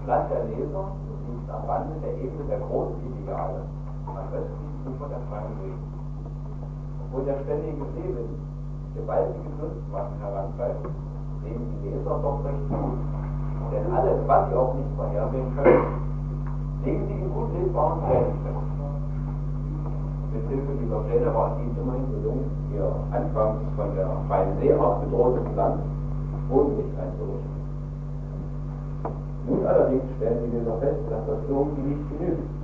Land der Leser liegt am Rande der Ebene der großen Ideale, am östlichen Ufer der freien Wege. Wo der ständige Seewind gewaltige Dunstmassen herantreibt, sehen die Leser doch recht gut. Denn alles, was sie auch nicht vorhersehen können, legen sie in gut lesbaren Plänen fest. Mit Hilfe dieser Pläne war es ihnen immerhin gelungen, ihr anfangs von der freien See aus bedrohtes Land bodendicht einzurichten. Nun allerdings stellen die Leser fest, dass das irgendwie nicht genügt.